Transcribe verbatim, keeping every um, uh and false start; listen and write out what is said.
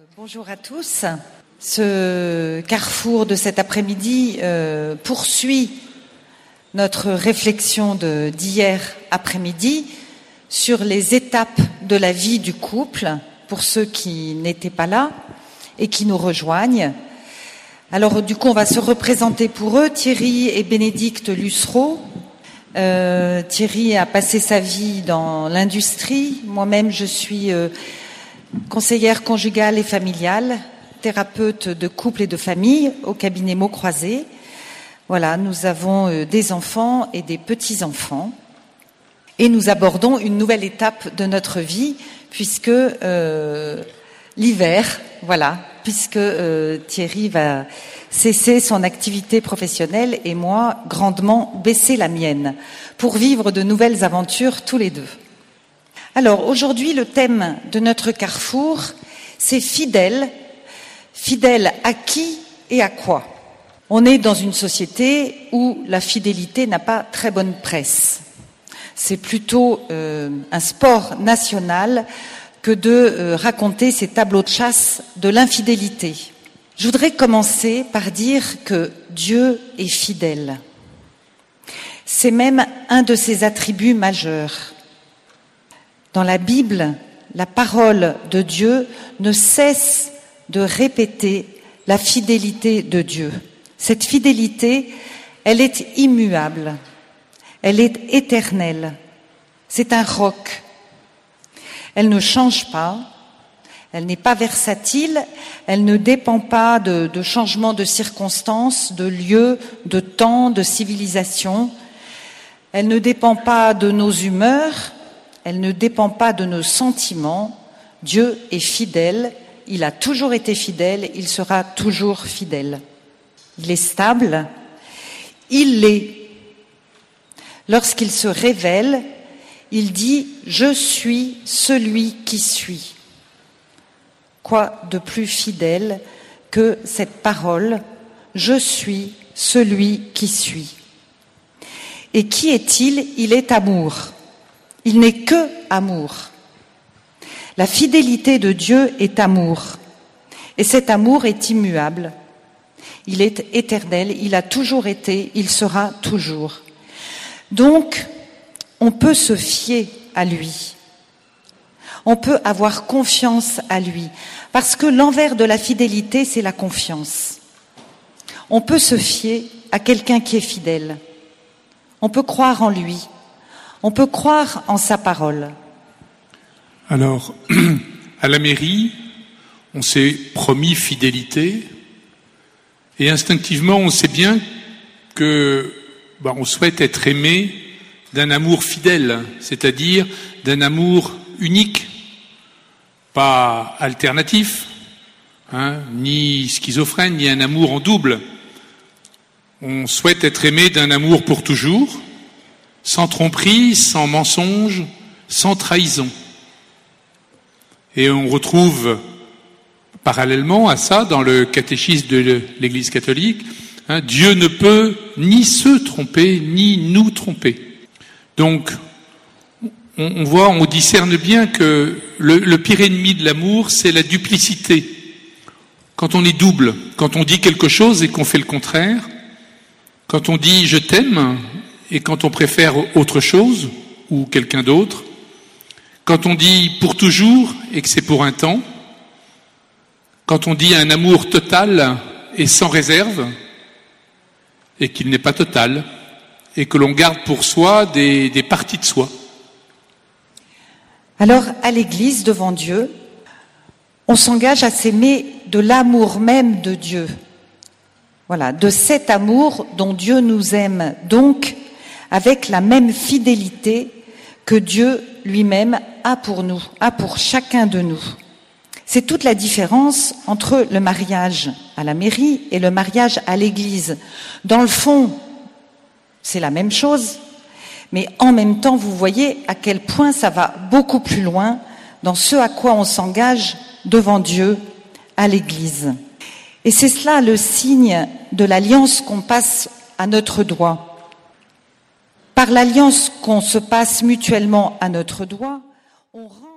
Bonjour à tous. Ce carrefour de cet après-midi euh, poursuit notre réflexion de, d'hier après-midi sur les étapes de la vie du couple, pour ceux qui n'étaient pas là et qui nous rejoignent. Alors du coup, on va se représenter pour eux, Thierry et Bénédicte Lussereau. Euh, Thierry a passé sa vie dans l'industrie. Moi-même, je suis euh, conseillère conjugale et familiale, thérapeute de couple et de famille au cabinet Mots Croisés. Voilà, nous avons euh, des enfants et des petits-enfants. Et nous abordons une nouvelle étape de notre vie, puisque euh, l'hiver, voilà, puisque euh, Thierry va cesser son activité professionnelle et moi, grandement, baisser la mienne, pour vivre de nouvelles aventures tous les deux. Alors, aujourd'hui, le thème de notre carrefour, c'est fidèle. Fidèle à qui et à quoi? On est dans une société où la fidélité n'a pas très bonne presse. C'est plutôt euh, un sport national que de euh, raconter ces tableaux de chasse de l'infidélité. Je voudrais commencer par dire que Dieu est fidèle. C'est même un de ses attributs majeurs. Dans la Bible, la parole de Dieu ne cesse de répéter la fidélité de Dieu. Cette fidélité, elle est immuable. Elle est éternelle. C'est un roc. Elle ne change pas. Elle n'est pas versatile. Elle ne dépend pas de, de changements de circonstances, de lieux, de temps, de civilisation. Elle ne dépend pas de nos humeurs. Elle ne dépend pas de nos sentiments. Dieu est fidèle. Il a toujours été fidèle. Il sera toujours fidèle. Il est stable. Il l'est. Lorsqu'il se révèle, il dit « Je suis celui qui suis ». Quoi de plus fidèle que cette parole « Je suis celui qui suis ». Et qui est-il? Il est amour. Il n'est que amour. La fidélité de Dieu est amour. Et cet amour est immuable. Il est éternel, il a toujours été, il sera toujours. Donc, on peut se fier à lui. On peut avoir confiance à lui. Parce que l'envers de la fidélité, c'est la confiance. On peut se fier à quelqu'un qui est fidèle. On peut croire en lui. On peut croire en sa parole. Alors, à la mairie, on s'est promis fidélité. Et instinctivement, on sait bien que ben, on souhaite être aimé d'un amour fidèle, c'est-à-dire d'un amour unique, pas alternatif, hein, ni schizophrène, ni un amour en double. On souhaite être aimé d'un amour pour toujours, sans tromperie, sans mensonge, sans trahison. Et on retrouve parallèlement à ça, dans le catéchisme de l'Église catholique, hein, Dieu ne peut ni se tromper, ni nous tromper. Donc, on, on voit, on discerne bien que le, le pire ennemi de l'amour, c'est la duplicité. Quand on est double, quand on dit quelque chose et qu'on fait le contraire, quand on dit « je t'aime » et quand on préfère autre chose ou quelqu'un d'autre, quand on dit « pour toujours » et que c'est pour un temps, quand on dit un amour total et sans réserve, et qu'il n'est pas total, et que l'on garde pour soi des, des parties de soi. Alors, à l'Église, devant Dieu, on s'engage à s'aimer de l'amour même de Dieu. Voilà, de cet amour dont Dieu nous aime, donc avec la même fidélité que Dieu lui-même a pour nous, a pour chacun de nous. C'est toute la différence entre le mariage à la mairie et le mariage à l'église. Dans le fond, c'est la même chose, mais en même temps, vous voyez à quel point ça va beaucoup plus loin dans ce à quoi on s'engage devant Dieu à l'église. Et c'est cela le signe de l'alliance qu'on passe à notre doigt. Par l'alliance qu'on se passe mutuellement à notre doigt, on rend